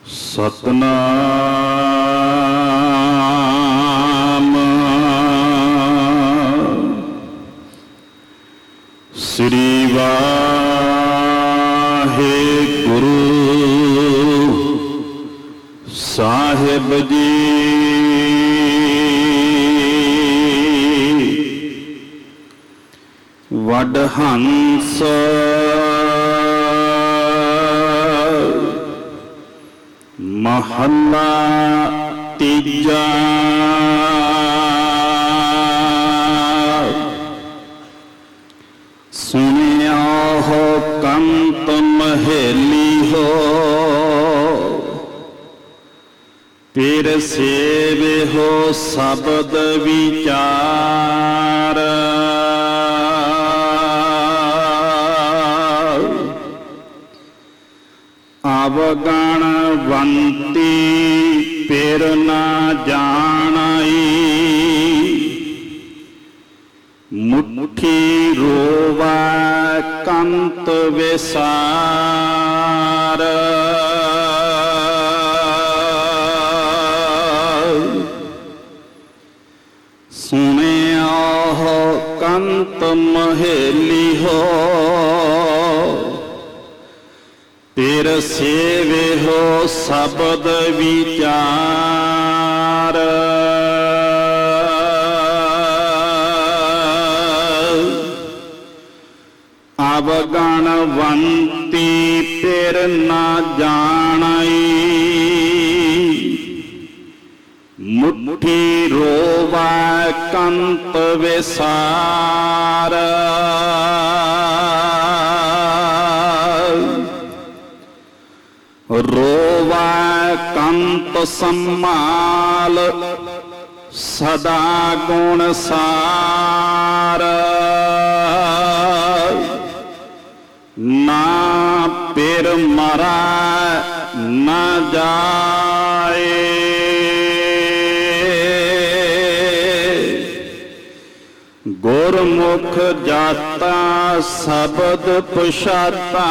ਸਤਨਾਮ ਸ੍ਰੀ ਵਾਹਿਗੁਰੂ ਸਾਹਿਬ ਜੀ। ਵਡਹੰਸ ਮਹੱਲਾ ਤੀਜਾ। ਸੁਣਿਆ ਹੋ ਕੰਤ ਮਹੇਲੀ ਹੋ, ਫਿਰ ਸੇਵੇ ਹੋ ਸ਼ਬਦ ਵਿਚਾਰ। ਅਵਗਣਵੰਤੀ ਫਿਰ ਨਾ ਜਾਣਈ, ਮੁੱਠੀ ਰੋਵੈ ਕੰਤ ਵਿਸਾਰ। ਸੁਣਿਆ ਹੋ ਕੰਤ ਮਹੇਲੀ ਹੋ, ਫਿਰ ਸੇਵੇ ਹੋ ਸ਼ਬਦ ਵਿਚਾਰ। ਅਵਗਣਵੰਤੀ ਫਿਰ ਨਾ ਜਾਣਈ, ਮੁੱਠੀ ਰੋਵੈ ਕੰਤ ਵਿਸਾਰ। ਰੋਵੈ ਕੰਤ ਸੰਮਾਲ ਸਦਾ ਗੁਣ ਸਾਰ। ਨਾ ਪਿਰ ਮਰੈ ਨਾ ਜਾਏ, ਗੁਰਮੁਖ ਜਾਤਾ ਸ਼ਬਦ ਪੁਛਾਤਾ।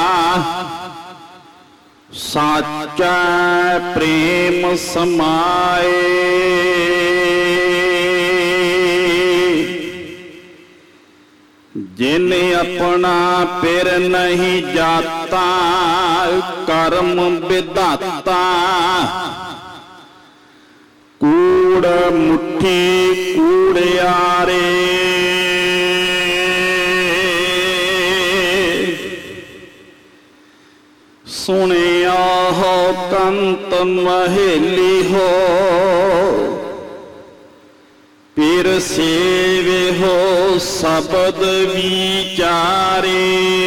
ਸਾਚਾ ਪ੍ਰੇਮ ਸਮਾਏ, ਜਿਨ ਆਪਣਾ ਪਿਰ ਨਹੀਂ ਜਾਤਾ, ਕਰਮ ਵਿਧਾਤਾ। ਕੂੜ ਮੁੱਠੀ ਕੂੜਿਆਰੇ, ਸੁਣਿਆ ਹੋ ਕੰਤ ਮਹੇਲੀ ਹੋ, ਫਿਰ ਸੇਵੇ ਹੋ ਸ਼ਬਦ ਵਿਚਾਰੇ।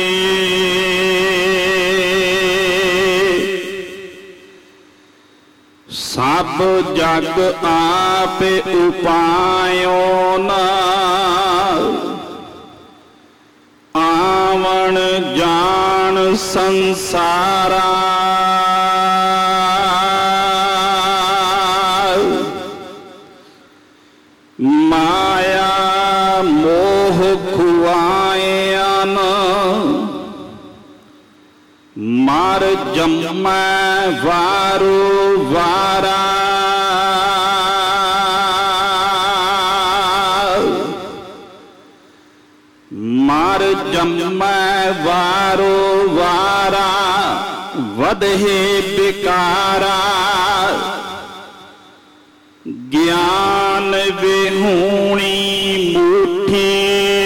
ਸਭ ਜਗ ਆਪੇ ਉਪਾਇਓ ਨਾ, ਆਵਣ ਜਾਣ ਸੰਸਾਰਾ। ਮਾਇਆ ਮੋਹ ਖੁਆਇਆਂ ਨ, ਮਰ ਜੰਮੈ ਵਾਰੋ ਵਾਰਾ। ਮਰ ਜੰਮੈ ਵਾਰੋ ਵਾਰਾ, ਵਧੇ ਬਿਕਾਰਾ। ਗਿਆਨ ਵਿਹੂਣੀ ਮੁੱਠੀ,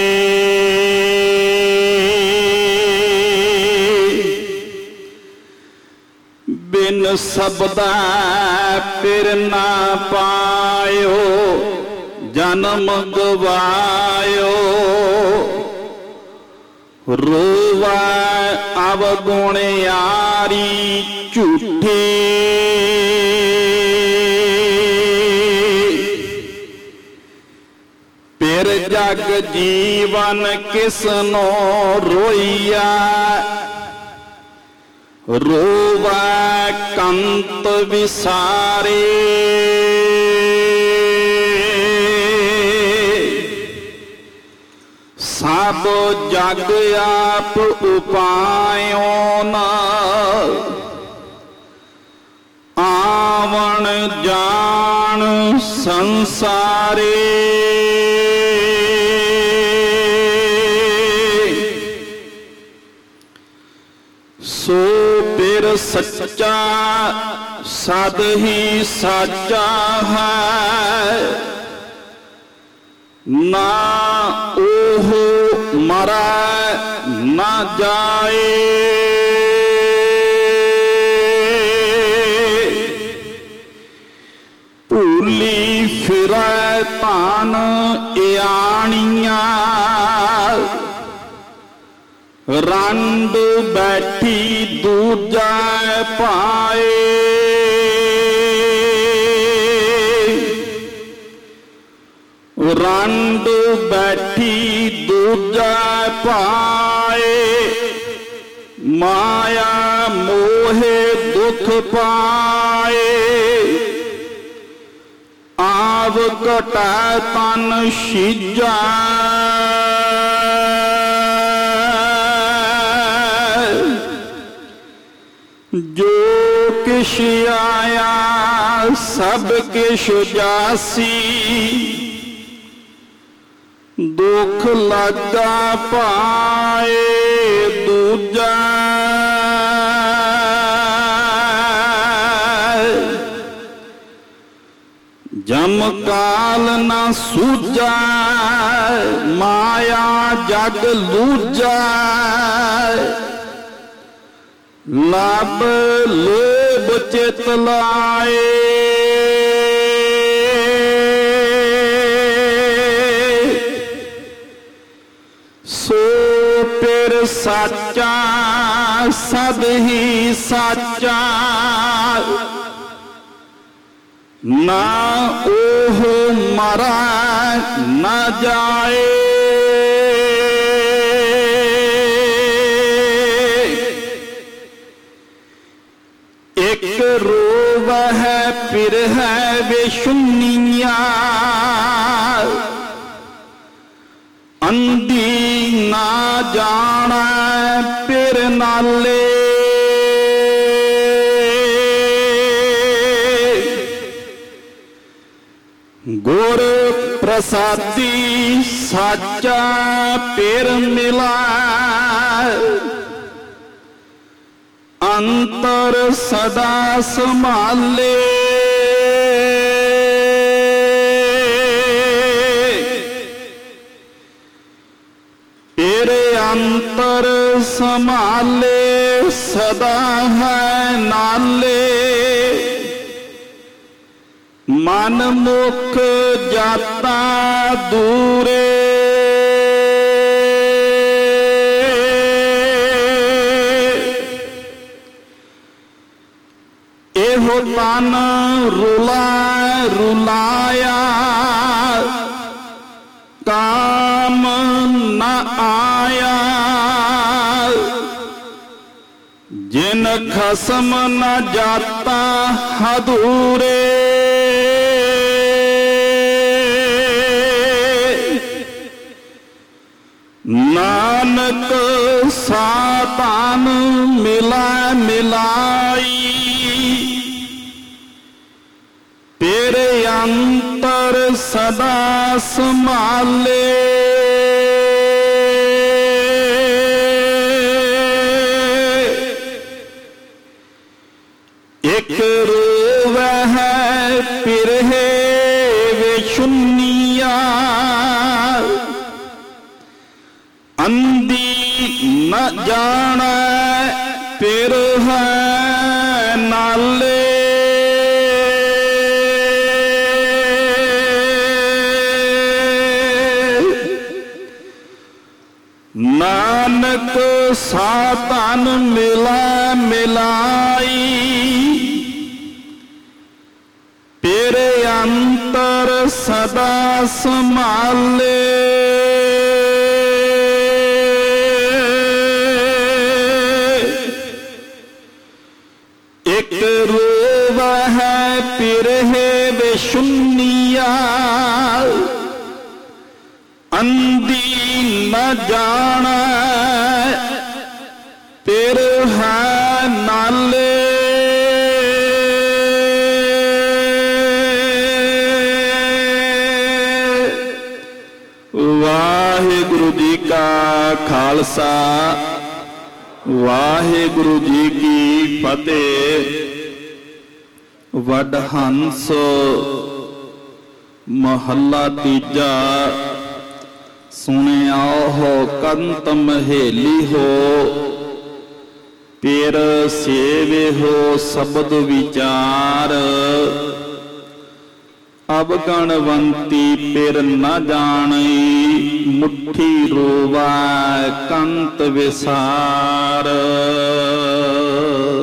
ਬਿਨ ਸ਼ਬਦਾ ਫਿਰ ਨਾ ਪਾਇਓ, ਜਨਮ ਗਵਾਇਓ। ਰੋਵੈ ਅਵਗੁਣਿਆਰੀ ਝੂਠੀ, ਫਿਰ ਜਗ ਜੀਵਨ ਕਿਸਨੋ ਰੋਈਆ। ਰੋਵੈ ਕੰਤ ਵਿਸਾਰੇ, ਸਭ ਜਗ ਆਪ ਉਪਾਇਓ ਨਾ, ਜਾਣ ਸੰਸਾਰੇ। ਸੋ ਫਿਰ ਸੱਚਾ ਸਦ ਹੀ ਸਾਚਾ ਹੈ, ਨਾ ਉਹ ਮਰੈ ਨਾ ਜਾਏ। ਭੂਲੀ ਫਿਰੈ ਧਨ ਇਆਣੀਆਂ, ਰੰਡ ਬੈਠੀ ਦੂਜਾ ਪਾਏ। ਰੰਡ ਬੈਠੀ ਦੂਜਾ ਪਾਏ, ਮਾਇਆ ਮੋਹੇ ਦੁਖ ਪਾਏ। ਆਵ ਘਟੈ ਤਨ ਸੀਜੈ, ਜੋ ਕਿਛ ਆਇਆ ਸਭ ਕਿਛ ਜਾਸੀ। ਦੁਖ ਲਾਗਾ ਪਾਏ ਦੂਜਾ, ਜਮ ਕਾਲ ਨਾ ਸੂਝੈ। ਮਾਇਆ ਜਗ ਲੂਝੈ, ਲਬ ਲੋਭ ਚਿਤ ਲਾਏ। ਸੋ ਫਿਰ ਸਾਚਾ ਸਦ ਹੀ ਸਾਚਾ, ਨਾ ਉਹ ਮਰੈ ਨਾ ਜਾਏ। ਇੱਕ ਰੋਵਹਿ ਫਿਰਹਿ ਬੇਸ਼ੁਨੀਆਂ, ਅੰਧੀ ਨਾ ਜਾਣੈ ਫਿਰ ਨਾਲੇ। ਗੁਰ ਪ੍ਰਸਾਦੀ ਸਾਚਾ ਫਿਰ ਮਿਲੈ, ਅੰਤਰ ਸਦਾ ਸੰਭਾਲੇ। ਤੇਰੇ ਅੰਤਰ ਸੰਭਾਲੇ, ਸਦਾ ਹੈ ਨਾਲੇ। ਮਨ ਮੁਖ ਜਾਤਾ ਦੂਰੇ, ਇਹੋ ਤਨ ਰੁਲਾ ਰੁਲਾਇਆ। ਕਾਮ ਨ ਆਇਆ, ਜਿਨ ਖਸਮ ਨ ਜਾਤਾ ਹਦੂਰੇ। ਨਾਨਕ ਸਾਧਨ ਮਿਲਾ ਮਿਲਾਈ, ਤੇਰੇ ਅੰਤਰ ਸਦਾ ਸੰਭਾਲੇ। ਇੱਕ ਰੋਵਹਿ ਫਿਰਹਿ ਬੇਸ਼ੁਨੀਆਂ, ਅੰਧੀ ਨ ਜਾਣੈ ਫਿਰ ਹੈ ਨਾਲੇ। ਨਾਨਕ ਸਾਧਨ ਮਿਲਾ ਮਿਲਾਈ, ਤੇਰੇ ਅੰਤਰ ਸਦਾ ਸੰਭਾਲੇ। ਇੱਕ ਰੋਵਹਿ ਫਿਰਹਿ ਬੇਸ਼ੁਨੀਆਂ, ਅੰਧੀ ਨ ਜਾਣੈ ਫਿਰ ਹੈ ਨਾਲੇ। ਖਾਲਸਾ ਵਾਹਿਗੁਰੂ ਜੀ ਕੀ ਫਤਿਹ। ਵਡਹੰਸ ਮਹੱਲਾ ਤੀਜਾ। ਸੁਣਿਆ ਹੋ ਕੰਤ ਮਹੇਲੀ ਹੋ, ਪਿਰ ਸੇਵੇ ਹੋ ਸ਼ਬਦ ਵਿਚਾਰ। ਅਬ ਗਣਵੰਤੀ ਪਿਰ ਨ ਜਾਣਈ, ਮੁੱਠੀ ਰੋਵੈ ਕੰਤ ਵਿਸਾਰ।